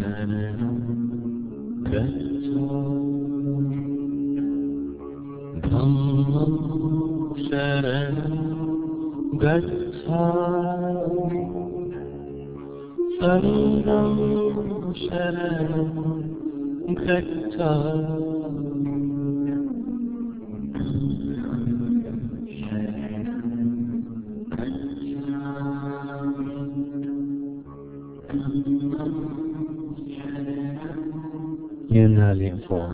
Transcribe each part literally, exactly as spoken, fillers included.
Inhaling form.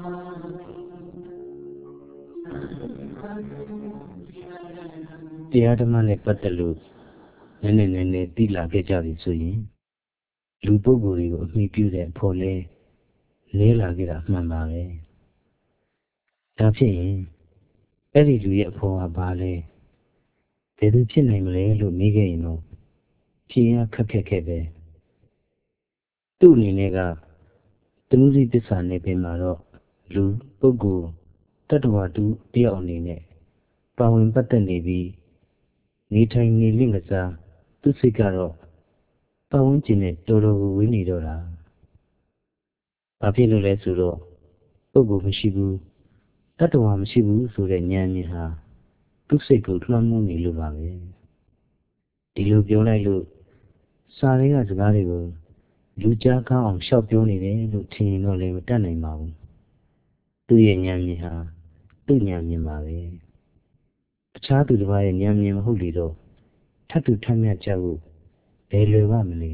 တရားဓမ္မနဲ့ပတ်သက်လို့နည်းနည်းနည်းနည်းသိလာခဲ့ကြပြီဆိုရင်လူပုဂ္ဂိုလ်တွေကိုအမိပြုတဲ့အဖို့လဲလဲလာခဲ့တာမှန်ပါပဲဒါဖြစ်ရင်အဲ့ဒီလူရဲ့အဖို့ကဘာလဲဘယ်သူဖြစ်နိုင်မလဲလို့မေးခဲ့ရင်တော့ဖြေရခက်ခက်ခဲ့ပဲသူ့အနေနဲ့ကတမှုစီသစ္စာနဲ့ပြင်မှာတော့လူပုဂ္ဂိုလ်တ attva တူတယောက်အနေနဲ့ပါဝင်ပတ်သက်နေပြီးနေထိုင်နေလိမ့်ကစားသူစိတ်ကတော့ပတ်ဝန်းကျင်နဲ့တော်တော်ကိုဝေးနေတော့တာဘာဖြစ်လို့လဲဆိုတော့ပုဂ္ဂိုလ်မရှိဘူးတ attva မရှိဘူးဆိုတဲ့ဉာဏ်မြင်ဟာသူစိတ်ကိုလွှမ်းမိုးနေလို့ပါပဲဒီလိုပြောလိုက်လို့စာရင်းကစကားတွေကိုလူကြားကောင်းအောင်ရှောက်ပြောနေတယ်လို့ထင်ရင်တော့လည်းမတတ်နိုင်ပါဘူးသူ့ရဲ့ဉာဏ်မြင်ဟာသူ့ဉာဏ်မြင်ပါပဲအခြားသူတစ်ပါးရဲ့ဉာဏ်မြင်မဟုတ်လေတော့ထပ်တူထပ်မြတ်ကြဖို့ဘယ်လွယ်ပါမလဲ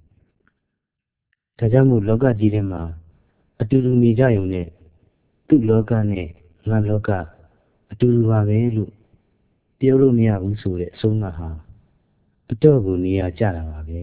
ဒါကြောင့်မို့လောကကြီးထဲမှာအတူတူနေကြရုံနဲ့သူ့လောကနဲ့ငါလောကအတူတူပါပဲလို့ပြောလို့မရဘူးဆိုတဲ့အဆုံးအမဟာအတော့ကိုနေရာကျတာပါပဲ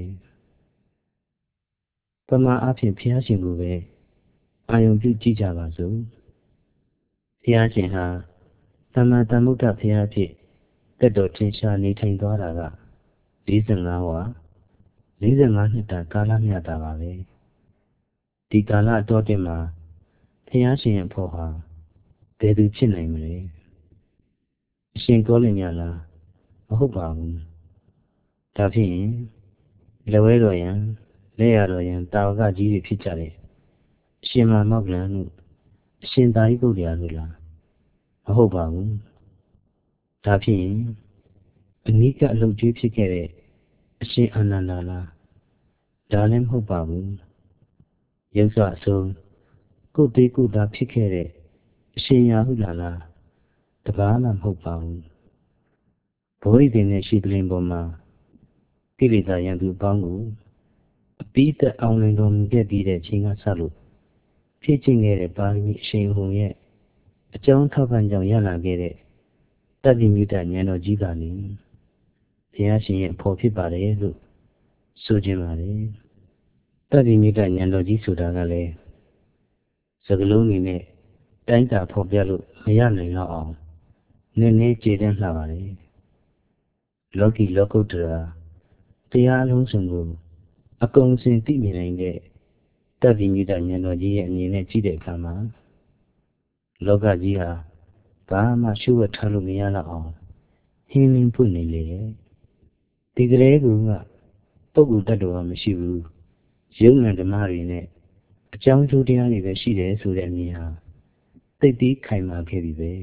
ပမာအဖြစ်ဘုရားရှင်ကိုပဲအာယုံပြုကြည့်ကြပါစို့ဘုရားရှင်ဟာသမ္မာသမ္ဗုဒ္ဓဘုရားဖြစ်တက်တော်ထင်ရှားနေထိုင်သွားတာက၄၅ဝါ၄၅နှစ်တာကာလမြတ်တာပါပဲဒီကာလအတော်တင်မှာဘုရားရှင်ရဲ့ဖို့ဟာဘယ်သူဖြစ်နိုင်မလဲအရှင်ကောလင်ညာလားမဟုတ်ပါဘူးဒါဖြစ်ရင်လက်ဝဲတော်ရန်လက်ရတော်ရန်တာဝကကြီးတွေဖြစ်ကြတယ်အရှင်မမောက္ကလန်တို့အရှင်သာရိပုတ္တရာတို့လားမဟုတ်ပါဘူးဒါဖြစ်ရင်အနိကအလုပ်ကျွေးဖြစ်ခဲ့တဲ့အရှင်အာနန္ဒာလားဒါလည်းမဟုတ်ပါဘူးရုပ်စွာအဆုံးကိုယ်သေးကိုယ်သာဖြစ်ခဲ့တဲ့အရှင်ရာဟုလာလားတပါးမှမဟုတ်ပါဘူးဘောဓိပင်နဲ့ရှိကလင်ပေါ်မှာကိလေသာရန်သူအပေါင်းကိုအပိသက်အောင်လင်တော်မူခဲ့ပြီးတဲ့ချိန်ကစလို့ဖြည့်ကျင့်ခဲ့တဲ့ပါရမီအရှင်ဟူရဲ့အကြောင်းထောက်ပံ့ကြောင့်ရလာခဲ့တဲ့တတ္တိမြုတ္တဉာဏ်တော်ကြီးကနေဘုရားရှင်ရဲ့ဖော်ဖြစ်ပါတယ်လို့ဆိုခြင်းပါတယ်တတ္တိမြုတ္တဉာဏ်တော်ကြီးဆိုတာကလည်းစကလုံးအနေနဲ့တိုင်းတာဖော်ပြလို့မရနိုင်တော့အောင်နည်းနည်းကြည်တန်းလှပါတယ်လောကီလောကုတ္တရာတရားအလုံးစုံကိုအကုန်စင်သိမြင်နိုင်တဲ့တတ္တိမြုတ္တဉာဏ်တော်ကြီးရဲ့အမြင်နဲ့ကြည့်တဲ့အခါမှာလောကကြီးဟာဘာမှရှုဝတ်ထားလို့မရတော့အောင်ဟင်းလင်းပွင့်နေလေတယ်ဒီကလေးကပုဂ္ဂိုလ်တ attva မရှိဘူးယုံနာဓမ္မတွေနဲ့အကြောင်းကျိုးတရားတွေပဲရှိတယ်ဆိုတဲ့အမြင်ဟာသိသိခိုင်မာခဲ့ပြီပဲ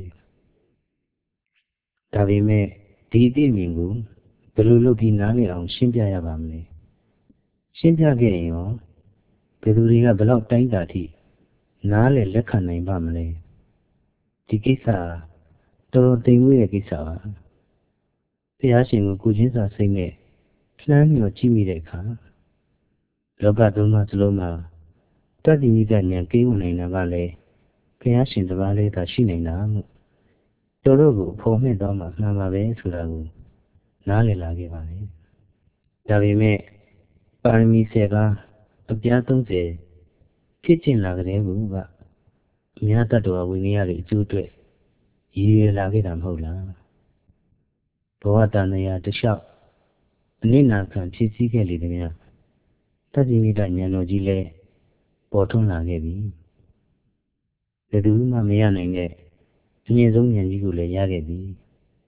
ဒါပေမဲ့ဒီအသိအမြင်ကိုဘယ်လိုလုပ်ပြီးနားလည်အောင်ရှင်းပြရပါမလဲရှင်းပြခဲ့ရင်ရောဘယ်သူတွေကဘယ်လောက်တိုင်းတာထိနားလည်လက်ခံနိုင်ပါမလဲဒီကိစ္စတော်တော်သိမ်မွေ့တဲ့ကိစ္စပါဘုရားရှင်ကိုကိုချင်းစာစိတ်နဲ့လှမ်းပြီးတော့ကြည့်မိတဲ့အခါလောကသုံးပါးစလုံးမှာတတ္တိမြုတ္တဉာဏ်ကိန်းဝင်နိုင်တာကလည်းဘုရားရှင်တစ်ပါးလေးသာရှိနိုင်တာမို့တော်တော်ကိုဖော်မြင်တော့မှမှန်ပါပဲဆိုတာကိုနားလည်လာခဲ့ပါတယ်ဒါပေမဲ့ပါရမီဆယ်ပါးအပြားသုံးဆယ်ဖြစ်ကျင်လာကြတဲ့ကူကအများတ attva ဝိနည်းတွေအကျိုးအတွက်ရည်ရွယ်လာခဲ့တာမဟုတ်လားဘဝတန်တရာတလျှောက်အနိနာခံဖြစ်စည်းခဲ့လေတဲ့များတတ္တိမြုတ္တဉာဏ်တော်ကြီးလည်းပေါ်ထွန်းလာခဲ့ပြီဘယ်သူမှမရနိုင်တဲ့အမြင့်ဆုံးဉာဏ်ကြီးကိုလည်းရခဲ့ပြီ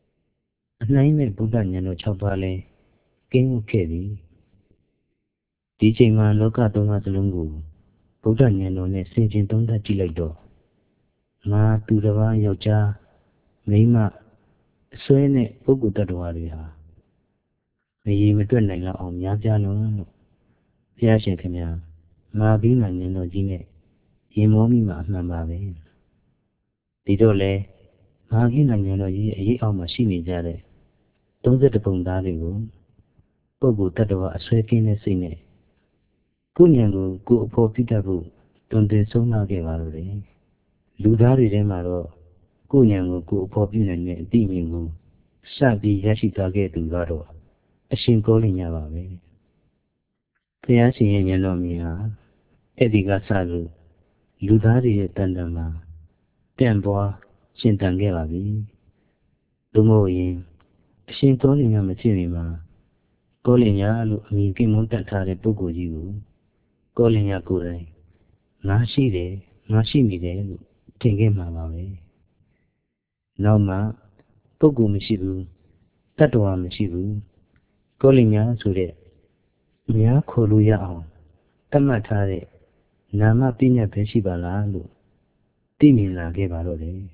အနှိုင်းမဲ့ဗုဒ္ဓဉာဏ်တော်၆ပါးလည်းကင်းဝတ်ခဲ့ပြီဒီချိန်မှာလောကသုံးပါးစလုံးကိုဗုဒ္ဓဉာဏ်တော်နဲ့ဆင်ခြင်သုံးသပ်ကြည့်လိုက်တော့ငါသူတစ်ပါးယောက်ျားမိန်းမအစွဲနဲ့ပုဂ္ဂိုလ်တ attva တွေဟာမရေမတွက်နိုင်လောက်အောင်များပြားလုံးလို့ဘုရားရှင်ခင်ဗျာမာဘိမာဉာဏ်တော်ကြီးနဲ့ရင်မောမိမှာအမှန်ပါပဲဒီတော့လေမာဘိမာဉာဏ်တော်ကြီးရဲ့အရေးအောက်မှာရှိနေကြတဲ့သုံးဆယ့်တစ်ပုံသားတွေကိုပုဂ္ဂိုလ်တ attva အစွဲကင်းတဲ့စိတ်နဲ့ကိုဉာဏ်ကိုကိုအဖို့ပြတတ်ဖို့တွင်တင်ဆုံးမခဲ့ပါလို့လေလူသားတွေထဲမှာတော့ကိုဉာဏ်ကိုကိုအဖို့ပြနိုင်တဲ့အတိအမြင်ကိုစပြီးရရှိသွားခဲ့သူကတော့အရှင်ကောလိညပါပဲဘုရားရှင်ရဲ့ဉာဏ်တော်မြင်ဟာအဲ့ဒီကစလို့လူသားတွေရဲ့တန်တန်မှာတန့်ပွားရှင်တန်ခဲ့ပါပြီလူမို့ရင်အရှင်ကောလိညမဖြစ်မီမှာကောလိညလို့အမည်ပြမွန်းတတ်ထားတဲ့ပုဂ္ဂိုလ်ကြီးကိုကောလိညကိုယ်တိုင်ငါရှိတယ်ငါရှိနေတယ်လို့ထင်ခဲ့မှာပါပဲနောက်မှပုဂ္ဂိုလ်မရှိဘူးတ attva မရှိဘူးကောလိညဆိုတဲ့များခေါ်လို့ရအောင်တတ်မှတ်ထားတဲ့နာမပညာပဲရှိပါလားလို့သိမြင်လာခဲ့ပါတော့တယ်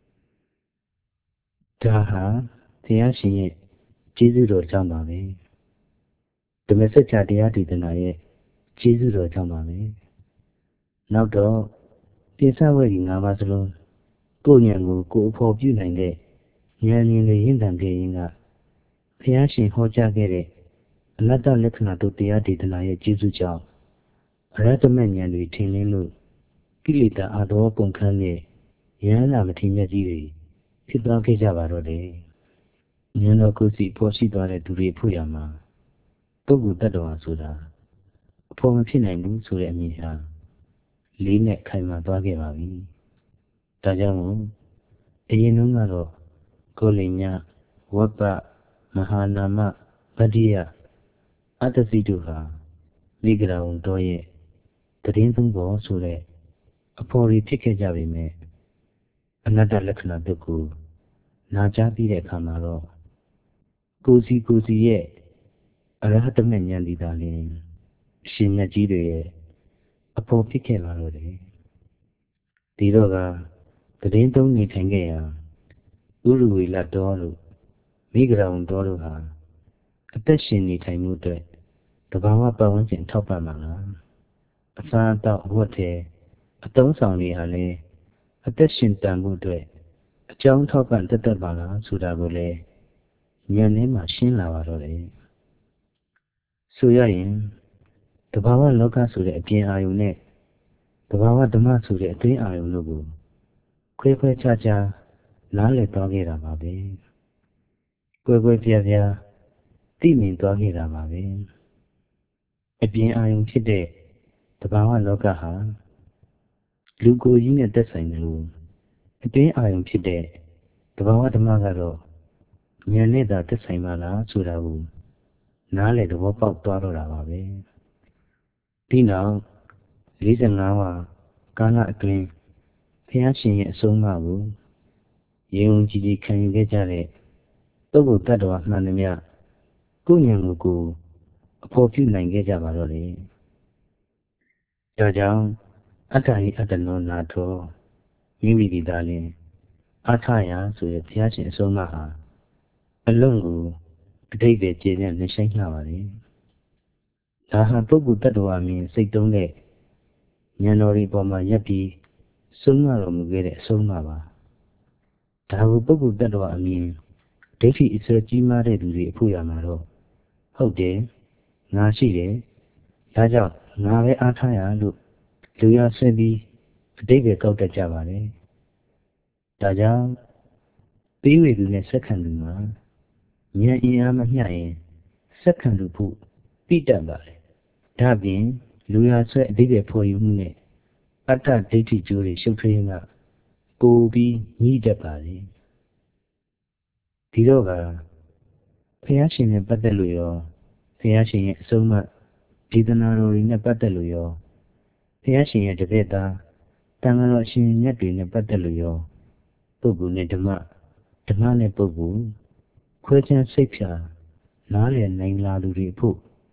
ဒါဟာဘုရားရှင်ရဲ့ကျေးဇူးတော်ကြောင့်ပါပဲဓမ္မစကြာတရားဒေသနာရဲ့ကျေးဇူးတော်ကြောင့်ပါပဲနောက်တော့ပိဿဝေဒီငါးပါးစလုံးကိုဉာဏ်ကိုကိုအဖို့ပြုနိုင်တဲ့ဉာဏ်မြင်တွေရင့်တန်ခဲ့ရင်ကဘုရားရှင်ဟောကြားခဲ့တဲ့အနတ္တလက္ခဏာတို့တရားဒေသနာရဲ့ကျေးဇူးကြောင့်အရဟတမဉာဏ်တွေထင်လင်းလို့ကိလေသာအတော်ကုန်ခန်းတဲ့ယန္တာမထေမြတ်ကြီးတွေဖြစ်သွားခဲ့ကြပါတော့တယ်ဉာဏ်တော်ကိုယ်စီပေါ်ရှိသွားတဲ့သူတွေဖို့ရမှာပုဂ္ဂိုလ်တ attva ဆိုတာအဖို့မဖြစ်နိုင်ဘူးဆိုတဲ့အမြင်ဟာလေးနဲ့ခိုင်မာသွားခဲ့ပါပြီဒါကြောင့်မို့အရင်တုန်းကတော့ကောလိညဝပ္ပမဟာနာမဗတ္တိယအတ္တစီတို့ဟာမိဂရာဝံတော်ရဲ့တည်င်းသုံးပေါ်ဆိုတဲ့အဖို့တွေဖြစ်ခဲ့ကြပေမဲ့အနတ္တလက္ခဏာတို့ကိုနာကြားပြီးတဲ့အခါမှာတော့ကိုစီကိုစီရဲ့အရဟတမဉာဏ်ဒီသာလျှင်အရှင်မြတ်ကြီးတွေရဲ့အဖို့ဖြစ်ခဲ့လာတော့တယ်ဒီတော့ကတည်င်းသုံးနေထိုင်ခဲ့ရာဥရဝေလတော်တို့မိဂရာဝံတော်တို့ဟာအသက်ရှင်နေထိုင်မှုအတွက်တဘာဝပတ်ဝန်းကျင်ထောက်ပံ့မှာလားအစားအသောက်ဝတ်ထဲအသုံးဆောင်တွေဟာလည်းအသက်ရှင်တန်မှုအတွက်အကြောင်းထောက်ပံ့တတ်တတ်ပါလားဆိုတာကိုလည်းဉာဏ်ထဲမှာရှင်းလာပါတော့တယ်ဆိုရရင်တဘာဝလောကဆိုတဲ့အပြင်အာယုန်နဲ့တဘာဝဓမ္မဆိုတဲ့အတွင်းအာယုန်တို့ကိုခွဲခွဲခြားခြားနားလည်သွားခဲ့တာပါပဲကွဲကွဲပြားပြားသိမြင်သွားခဲ့တာပါပဲအပြင်အာယုန်ဖြစ်တဲ့တဘာဝလောကဟာလူကိုယ်ကြီးနဲ့သက်ဆိုင်တယ်လို့အတွင်းအာယုန်ဖြစ်တဲ့တဘာဝဓမ္မကတော့ဉာဏ်နဲ့သာသက်ဆိုင်ပါလားဆိုတာကိုနားလည်သဘောပေါက်သွားတော့တာပါပဲဒီနောက်လေးဆယ်ငါးပါးကာလအတွင်းဘုရားရှင်ရဲ့အဆုံးအမကိုယုံကြည်ကြည်ခံယူခဲ့ကြတဲ့ပုဂ္ဂိုလ်တ attva မှန်သမျှကိုဉာဏ်ကိုကိုအဖို့ပြုနိုင်ခဲ့ကြပါတော့တယ်ဒါကြောင့်အတ္တဟိအတ္တနောနာထောမိမိဒီသားလင်အထရာဆိုတဲ့ဘုရားရှင်အဆုံးအမဟာအလုံးကိုအတိတ်ပဲကျေပြန့်နေဆိုင်လာပါတယ်ဒါဟာပုဂ္ဂိုလ်တ attva မြင်စိတ်တုံးတဲ့ဉာဏ်တော်ဒီပေါ်မှာရပ်ပြီးဆုံးမတော်မူခဲ့တဲ့အဆုံးအမပါဒါကိုပုဂ္ဂိုလ်တ attva အမြင်ဒိဋ္ဌိအစွဲကြီးမားတဲ့သူတွေအဖို့ရမှာတော့ဟုတ်တယ်ငါရှိတယ်ဒါကြောင့်ငါပဲအားထားရလို့လူရဆွဲပြီးအတိတ်ပဲကောက်တတ်ကြပါလေဒါကြောင့်ပြီးဝေသူနဲ့ဆက်ခံသူမှာဉာဏ်အင်အားမမျှရင်ဆက်ခံသူဖို့ပြတတ်ပါလေဒါပြင်လူရဆွဲအတိတ်ပဲဖော်ယူမှုနဲ့အတ္တဒိဋ္ဌိကျိုးတွေရှုပ်ထွေးကပိုပြီးညှိတတ်ပါလေဒီတော့ကဘုရားရှင်နဲ့ပတ်သက်လို့ရောဘုရားရှင်ရဲ့အဆုံးအမဒေသနာတော်တွေနဲ့ပတ်သက်လို့ရောဘုရားရှင်ရဲ့တပည့်သားတန်ခါတော်ရှင်မြတ်တွေနဲ့ပတ်သက်လို့ရောပုဂ္ဂိုလ်နဲ့ဓမ္မဓမ္မနဲ့ပုဂ္ဂိုလ်ခွဲခြားစိတ်ဖြာနားလည်နိုင်လာလူတွေဖို့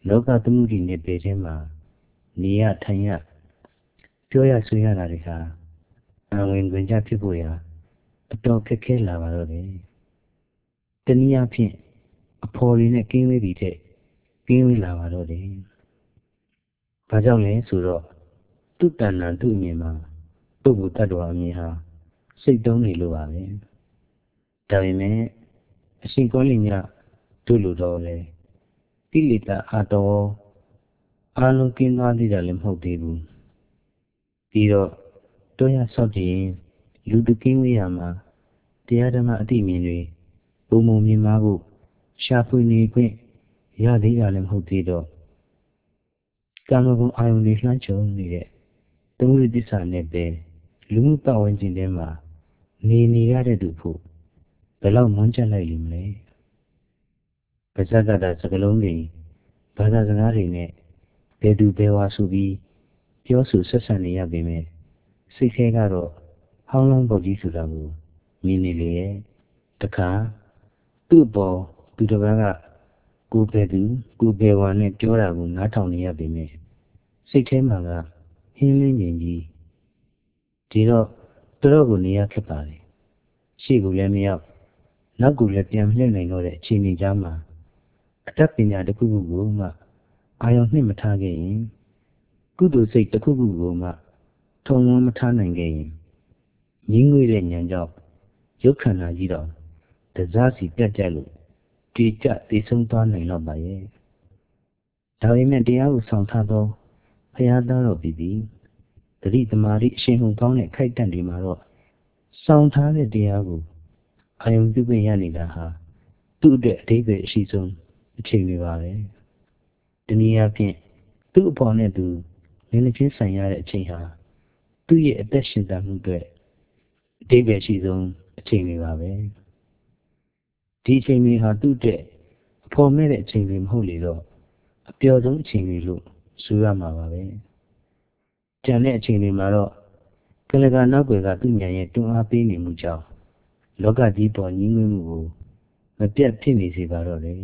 လောကသမုဒိနယ်ပယ်ထဲမှာနေရထိုင်ရပြောရဆိုရတာတွေဟာအဝင်ခွင်ကြဖြစ်ဖို့ရာအတော်ခက်ခဲလာပါတော့တယ်တနည်းအားဖြင့်အဖော်တွေနဲ့ကင်းဝေးပြီးတဲ့ကင်းဝေးလာပါတော့တယ်ဘာကြောင့်လဲဆိုတော့သူ့တဏ္ဍာသူ့အမြင်မှာပုဂ္ဂိုလ်တ attva အမြင်ဟာစိတ်တုံးနေလို့ပါပဲဒါပေမဲ့အရှင်ကောလိညတို့လိုတော့လေကိလေသာအတော်အလုံးကင်းသွားသေးတယ်လည်းမဟုတ်သေးဘူးပြီးတော့တွန်းရဆောက်တည်လူတကင်းဝေးရမှာတရားဓမ္မအတိအမြင်တွေပုံမမြင်မှာကိုရှာဖွေနေခွင့်ရသေးတယ်လည်းမဟုတ်သေးတော့ကာမဂုဏ်အာယုန်တွေလှမ်းချုံနေတဲ့သမုဒိသစ္စာနဲ့ပဲလူမှုပတ်ဝန်းကျင်ထဲမှာနေနေရတဲ့သူဖို့ဘယ်လောက်မွန်းကျက်လိုက်လိမ့်မလဲပါဇက်ကတာစကလုံးတွေဘာသာစကားတွေနဲ့ဘယ်သူဘယ်ဝါဆိုပြီးပြောဆိုဆက်ဆံနေရပေမဲ့စိတ်ထဲကတော့ဟောင်းလုံးပုတ်ကြီးဆိုတာကိုမြင်နေလေရဲ့တခါသူ့ပေါ်သူတစ်ပါးကကိုယ်ပဲသူကိုယ်ပဲဝါနဲ့ပြောတာကိုနားထောင်နေရပေမဲ့စိတ်ထဲမှာကဟင်းလင်းမြင်ကြီးဒီတော့တော်တော်ကိုနေရခက်ပါလေရှေ့ကိုလည်းမရောက်နောက်ကိုလည်းပြန်မလှည့်နိုင်တော့တဲ့အခြေအနေကြားမှာအတတ်ပညာတစ်ခုခုကိုမှအာရုံနှိမ့်မထားခဲ့ရင်ကုသိုလ်စိတ်တစ်ခုခုကိုမှထုံဝန်းမထားနိုင်ခဲ့ရင်ငြင်းငွေတဲ့ဉာဏ်ကြောင့်ရုပ်ခန္ဓာကြီးတော့တစားစီပြတ်ကြလို့ကြည်ကြသိဆုံးသွားနိုင်တော့ပါရဲ့ဒါပေမဲ့တရားကိုဆောင်ထားသောဘုရားသားတော်ပြည်ပြီးတတိသမารိအရှင်ဟုန်ကောင်းတဲ့ခိုက်တန့်တွေမှာတော့ဆောင်ထားတဲ့တရားကိုအာယုံပြုခွင့်ရနေတာဟာသူ့အတွက်အဓိပ္ပာယ်အရှိဆုံးအချိန်တွေပါပဲတနည်းအားဖြင့်သူ့အပေါ်နဲ့သူနည်းနည်းချင်းဆိုင်ရတဲ့အချိန်ဟာသူ့ရဲ့အသက်ရှင်သန်မှုအတွက်အဓိပ္ပာယ်ရှိဆုံးအချိန်တွေပါပဲဒီအချိန်တွေဟာသူ့အတွက်အဖော်မဲ့တဲ့အချိန်တွေမဟုတ်လေတော့အပျော်ဆုံးအချိန်တွေလို့ဆိုရမှာပါပဲကျန်တဲ့အချိန်တွေမှာတော့ကလကနောက်ွယ်ကသူ့ဉာဏ်ရဲ့တွန်းအားပေးနေမှုကြောင့်လောကကြီးပေါ်ညီးငွေ့မှုကိုမပြတ်ဖြစ်နေစေပါတော့လေ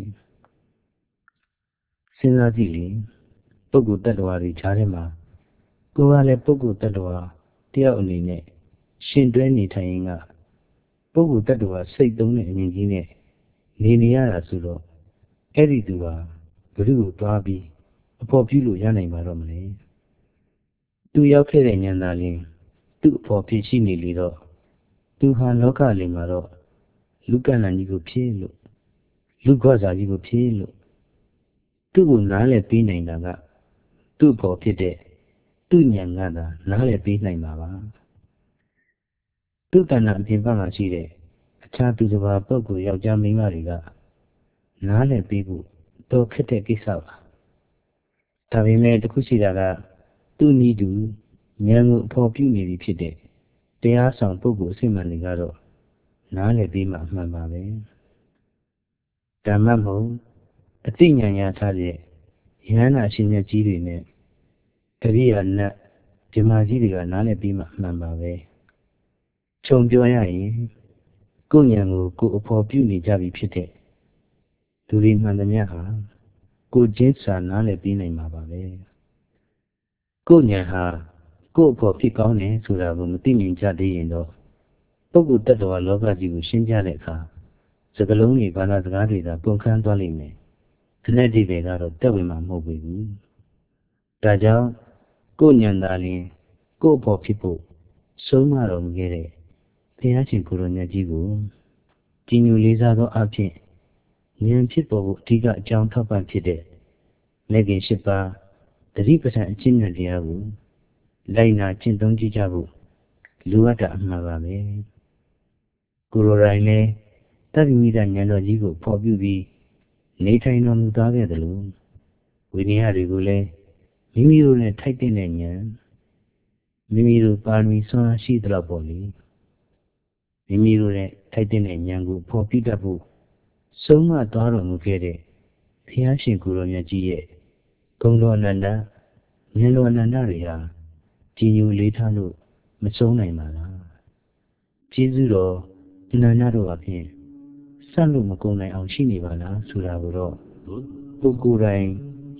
စဉ်းစားကြည့်လေပုဂ္ဂိုလ်တ attva တွေခြားထဲမှာကိုယ်ကလည်းပုဂ္ဂိုလ်တ attva တယောက်အနေနဲ့ရှင်တွဲနေထိုင်ရင်ကပုဂ္ဂိုလ်တ attva စိတ်သုံးတဲ့အမြင်ကြီးနဲ့နေနေရတာဆိုတော့အဲ့ဒီသူဟာဘုရုကိုသွားပြီးအဖို့ပြုလို့ရနိုင်ပါတော့မလဲသူရောက်ခဲ့တဲ့ဉာဏ်သာလျှင်သူ့အဖို့ဖြစ်ရှိနေလေတော့သူဟာလောကလေးမှာတော့လူကဏ္ဍကြီးကိုဖြစ်လို့လူခွစာကြီးကိုဖြစ်လို့သူ့ကိုနားလည်ပေးနိုင်တာကသူ့ဘောဖြစ်တဲ့သူ့ဉာဏ်ကသာနားလည်ပေးနိုင်မှာပါသူ့တဏ္ဍအပြင်ဘက်မှာရှိတဲ့အခြားသူတစ်ပါးပုဂ္ဂိုလ်ယောက်ျားမိန်းမတွေကနားလည်ပေးဖို့တော့ခက်တဲ့ကိစ္စပါဒါပေမဲ့တခုရှိတာကသူ့နည်းတူဉာဏ်ကိုအဖော်ပြုနေပြီဖြစ်တဲ့တရားဆောင်ပုဂ္ဂိုလ်အစစ်မှန်တွေကတော့နားလည်ပေးမှအမှန်ပါပဲဓမ္မမဟုတ်အသိဉာဏ်ရထားတဲ့ယဟန္တာရှင်မြတ်ကြီးတွေနဲ့အရိယာနတ်ဓမ္မကြီးတွေကနားလည်ပြီးမှအမှန်ပါပဲခြုံပြောရရင်ကိုယ်ဉာဏ်ကိုကိုယ်အဖော်ပြုနေကြပြီဖြစ်တဲ့လူတွေမှန်သမျှဟာကိုယ်ချင်းစာနားလည်ပြီးနိုင်မှာပါပဲကိုယ်ဉာဏ်ဟာကိုယ်အဖော်ဖြစ်ကောင်းတယ်ဆိုတာကိုမသိမြင်ကြသေးရင်တော့ပုဂ္ဂိုလ်တ attva လောကကြီးကိုရှင်းပြတဲ့အခါစကလုံးတွေဘာသာစကားတွေသာပုံခန်းသွားလိမ့်မယ်အနက်ဒီပဲကတော့တက်ဝင်မှာမဟုတ်ဘူးဒါကြောင့်ကိုယ်ဉာဏ်သာလျှင်ကိုယ်အဖော်ဖြစ်ဖို့ဆုံးမတော်မူခဲ့တဲ့ဘုရားရှင်ကိုယ်တော်မြတ်ကြီးကိုကြည်ညိုလေးစားသောအဖြစ်ဉာဏ်ဖြစ်ပေါ်ဖို့အဓိကအကြောင်းထောက်ပံ့ဖြစ်တဲ့လက်ကျင်၈ပါးတတိပဋ္ဌာန်အကျင့်ဉာဏ်တရားကိုလိုက်နာကျင့်သုံးကြည့်ကြဖို့လိုအပ်တာအမှန်ပါပဲကိုယ်တော်တိုင်လည်းတပ္ပိမိတဉာဏ်တော်ကြီးကိုဖော်ပြပြီးနေထိုင်တော်မူသွားခဲ့တယ်လို့ဝိနည်းတွေကိုလည်းမိမိတို့နဲ့ထိုက်တဲ့ဉာဏ်မိမိတို့ပါရမီစွမ်းရှိသလောက်ပေါ့လေမိမိတို့နဲ့ထိုက်တဲ့ဉာဏ်ကိုဖော်ပြတတ်ဖို့ဆုံးမသွားတော်မူခဲ့တဲ့ဘုရားရှင်ကိုယ်တော်မြတ်ကြီးရဲ့ဂုဏ်တော်အနန္တဉာဏ်တော်အနန္တတွေဟာကြည်ညိုလေးထားလို့မဆုံးနိုင်ပါလားကျေးဇူးတော်အနန္တတော်အဖြစ်ဆက်လို့မကုန်နိုင်အောင်ရှိနေပါလားဆိုတာကိုတော့ပုဂ္ဂိုလ်တိုင်း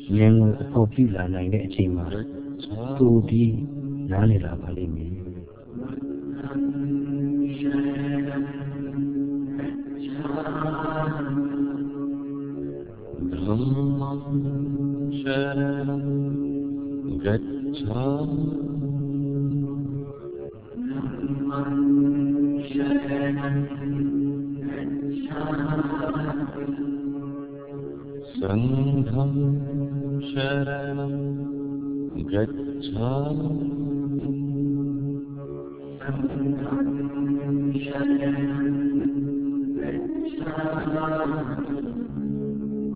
ဉာဏ်ကိုအဖို့ပြုလာနိုင်တဲ့အချိန်မှာပိုပြီးနားလည်လာပါလိမ့်မယ် Dhammam sharanam gacchami Dhammam sharanam gacchami Sangham sharanam gacchami Sangham sharanam gacchami